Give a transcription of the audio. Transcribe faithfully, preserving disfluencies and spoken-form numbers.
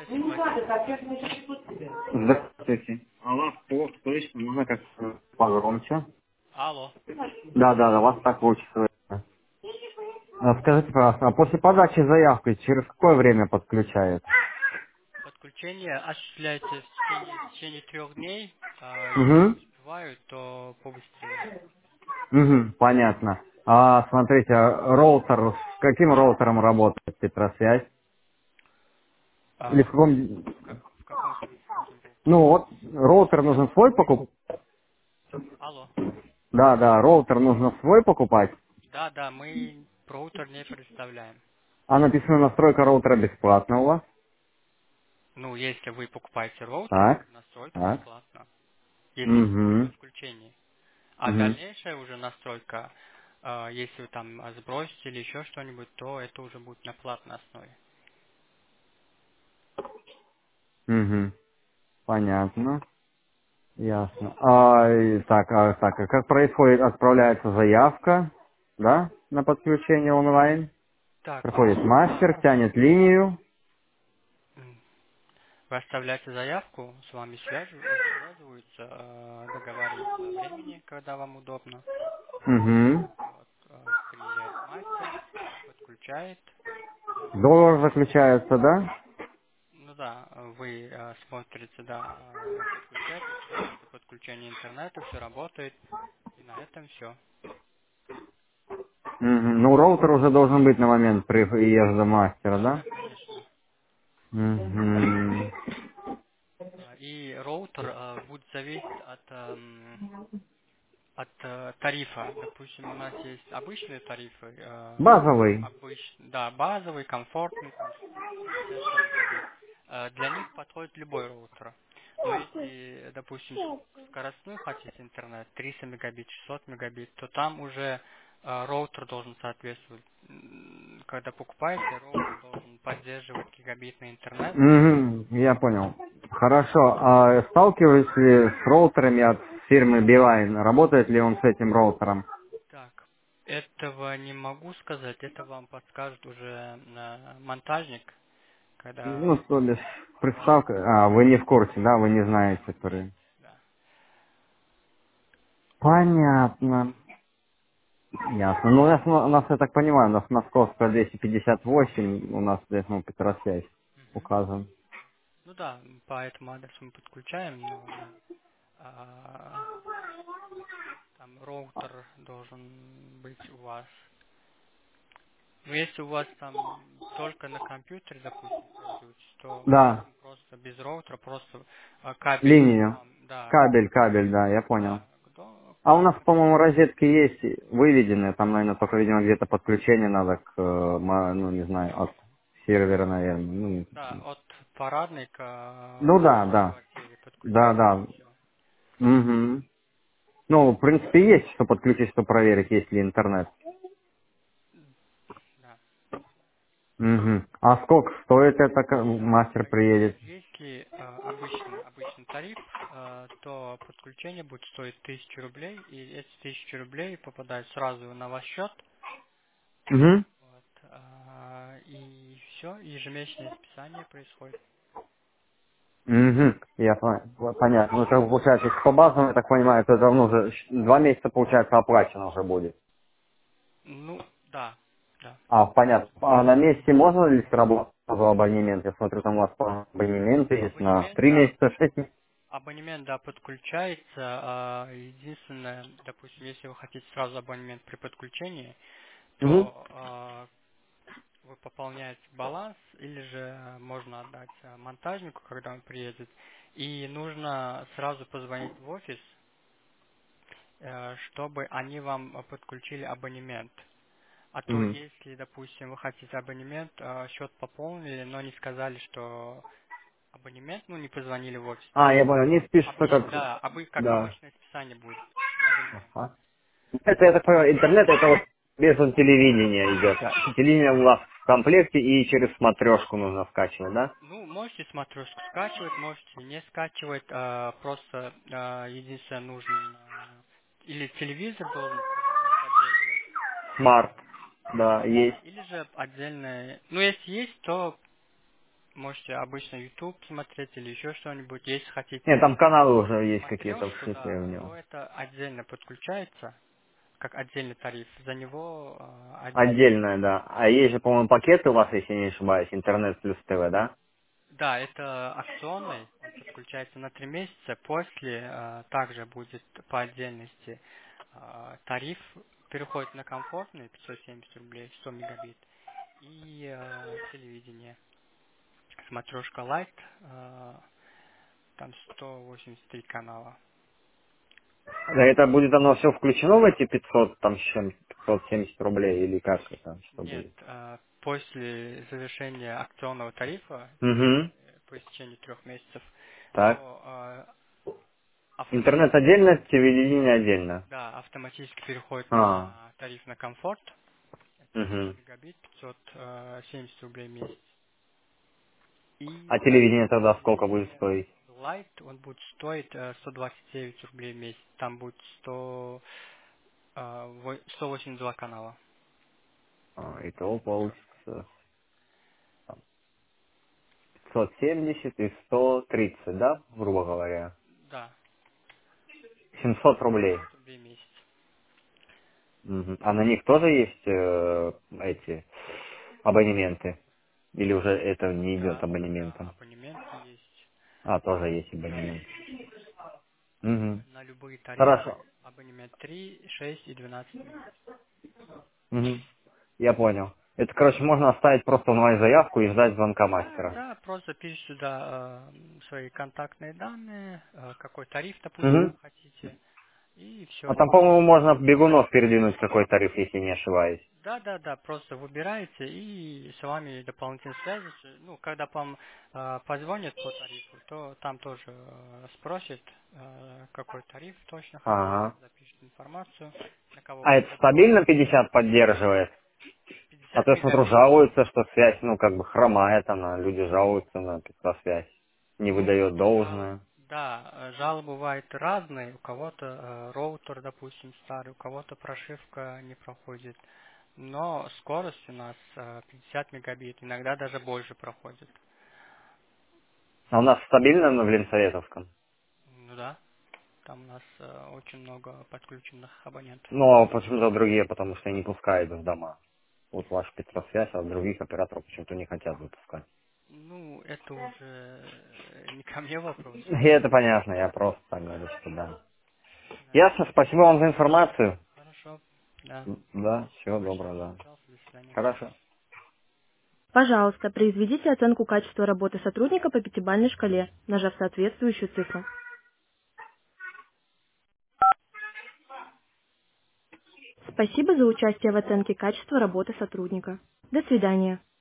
Спасибо, Василий. Здравствуйте. А вас плохо слышно, можно как-то погромче? Алло. Да, да, да, вас так лучше слышно. А скажите, пожалуйста, а после подачи заявки через какое время подключают? Подключение осуществляется в течение, в течение трех дней. А если Угу. успеваю, то побыстрее. Угу, понятно. А смотрите, а роутер, с каким роутером работает Петросвязь? Или в А, каком... в, как- в каком смысле, с каким Ну роутером? вот, роутер нужно свой покупать? Алло. Да, да, роутер нужно свой покупать. Да, да, мы роутер не предоставляем. А написано настройка роутера бесплатно у вас? Ну, если вы покупаете роутер, Так, настройка так. бесплатна. Если вы при Угу. подключении. А Угу. дальнейшая уже настройка, а, если вы там а, сбросите или еще что-нибудь, то это уже будет на платной основе. Угу. Понятно. Ясно. А, и так, а, так, а как происходит, отправляется заявка, да, на подключение онлайн? Так, Приходит да. мастер, тянет линию. М. Вы оставляете заявку, с вами свяжу- связываются, э, договариваются о времени, когда вам удобно. Угу. Вот, э, приезжает мастер, подключает. Доллар заключается, да? Ну да, э, вы э, смотрите, да, э, подключает, устраивается подключение интернета, все работает, и на этом все. Мгм. Ну, роутер уже должен быть на момент приезда мастера, Да, да? да, конечно. Угу. А, И роутер э, будет зависеть от эм, от э, тарифа. Допустим, у нас есть обычные тарифы, э, Базовый. обыч- да, базовый, комфортный, там шестьдесят сто мегабит. Э, для них подходит любой роутер. Но если, допустим, с- скоростной хотите интернет, триста мегабит, шестьсот мегабит, то там уже э, роутер должен соответствовать. М, Когда покупаете, роутер должен поддерживать гигабитный интернет. Угу, я понял. Хорошо. А сталкивались ли с роутерами от фирмы Beeline? Работает ли он с этим роутером? Так, этого не могу сказать, это вам подскажет уже э, монтажник, Ну, когда то бишь, вам... приставка... А, вы не в курсе, да? Вы не Да, знаете, нет, который... да. Понятно. Ясно. Ну, у нас, у нас, я так понимаю, у нас московская двести пятьдесят восемь, у нас здесь, ну, Петросвязь Мгм. указан. Ну да, по этому адресу мы подключаем, но да, а, там роутер должен быть у вас. Но если у вас там только на компьютере, допустим, пользуетесь, то Да, можем просто без роутера, просто а, кабель к линию. вам, да, Кабель, кабель, да, я понял. да, до- А у нас, по-моему, розетки есть выведенные, там, наверное, только, видимо, где-то подключение надо к, э, ма- ну, не знаю, от сервера, наверное. Ну, да, от парадной к а, ну да, вашей да, квартире да, подключаете и да. все. Угу. Ну, в принципе, есть что подключить, что проверить, есть ли интернет. Да. Угу. А сколько стоит это, ка- А мастер приедет? Если э, обычный, обычный тариф, э, то подключение будет стоить тысячу рублей, и эти тысячи рублей попадают сразу на ваш счет. Угу. Вот, а, и все, ежемесячное списание происходит. Угу. Я пон- понятно. Ну, как бы получается, если по базам, я так понимаю, это давно уже щ- два месяца, получается, оплачено уже будет. Ну, да, да. А, понятно. А на месте можно ли сработать сразу абонемент? Я смотрю, там у вас по- абонементы есть на Абонемент, три да, месяца, шесть месяцев. абонемент, да, подключается. а, Единственное, допустим, если вы хотите сразу абонемент при подключении, Угу. то а, вы пополняете баланс, или же можно отдать э, монтажнику, когда он приедет. И нужно сразу позвонить в офис, э, чтобы они вам э, подключили абонемент. А то, Угу. если, допустим, вы хотите абонемент, э, счет пополнили, но не сказали, что абонемент, ну, не позвонили в офис, А, я то понял, не спишется обычно, как... да, обы- как Да. обычное списание будет на абонемент. Ага. Это, я так понимаю, интернет, это вот без телевидения идет. А телевидение у вас в комплекте и через смотрешку нужно скачивать, да? Ну, можете смотрешку скачивать, можете не скачивать, а, просто а, единственное нужно или телевизор должен под- поддерживать, Смарт. а, Да, да, есть. или же отдельное. Ну, если есть, то Можете обычно YouTube смотреть или еще что-нибудь. Если Нет, хотите там каналы уже есть какие-то в смотрешку, смысле у да, него. то это отдельно подключается, как отдельный тариф. За него э, отдельно. Отдельная, да. А есть же, по-моему, пакеты у вас, если не ошибаюсь, интернет плюс ТВ, да? Да, это акционный, он подключается на три месяца. После э, также будет по отдельности э, тариф переходит на комфортный пятьсот семьдесят рублей, сто мегабит. И э, телевидение. Смотрешка Lite, э, там сто восемьдесят три канала. Да, это будет оно все включено в эти пятьсот, там, с чем, пятьсот семьдесят рублей, или как это, что Нет, будет? э, после завершения акционного тарифа, Угу. э, по истечении трех месяцев, Так. то э, Интернет автоматически, отдельно, телевидение отдельно. да, автоматически переходит А. на тариф на комфорт. Это сто Угу. мегабит, пятьсот семьдесят рублей в месяц. И А тариф телевидение тогда сколько будет телевидения стоить? Lite, он будет стоить э, сто двадцать девять рублей в месяц. Там будет сто, э, во- сто восемьдесят два канала. А, итого получится там, пятьсот семьдесят и сто тридцать, да, грубо говоря? Да, семьсот рублей. семьсот рублей в месяц. Мгм. А на них тоже есть э, эти абонементы? Или уже это не идет Да, да, абонементом? абонементы есть. А, тоже есть абонемент. Мгм. На любые тарифы Хорошо. абонемент три, шесть и двенадцать месяцев. Мгм. Я понял. Это, короче, можно оставить просто онлайн заявку и ждать звонка Да, мастера. да, просто пишите сюда э, свои контактные данные, э, какой тариф, допустим, Мгм. вы хотите, и А все, там, вас. по-моему, можно бегунов передвинуть какой тариф, если не ошибаюсь. Да, да, да, просто выбираете и с вами дополнительно свяжутся. Ну, когда вам э, позвонят по тарифу, то там тоже э, спросят, э, какой тариф точно хотите, Ага. запишут информацию, на кого А это хотите стабильно пополнить. пятьдесят поддерживает? А пятьдесят то я смотрю, мегабит. жалуются, что связь, ну, как бы хромает она, люди жалуются на на связь, не Ну, выдает жал... должное. да, э, жалобы бывают разные. У кого-то э, роутер, допустим, старый, у кого-то прошивка не проходит. Но скорость у нас э, пятьдесят мегабит, иногда даже больше проходит. А у нас стабильно на в Ленсоветовском? Ну да, там у нас э, очень много подключенных абонентов. Ну, а почему-то другие, потому что не пускают в дома. Вот ваш спецсвязь, а других операторов почему-то не хотят выпускать. Ну, это уже э, не ко мне вопрос. И это понятно, я просто так говорю, что да. Да. Ясно, спасибо вам за информацию. Хорошо. Да. М, Да, всего доброго, Обращайтесь, да. пожалуйста, до свидания. Хорошо. Пожалуйста, произведите оценку качества работы сотрудника по пятибалльной шкале, нажав соответствующую цифру. Спасибо за участие в оценке качества работы сотрудника. До свидания.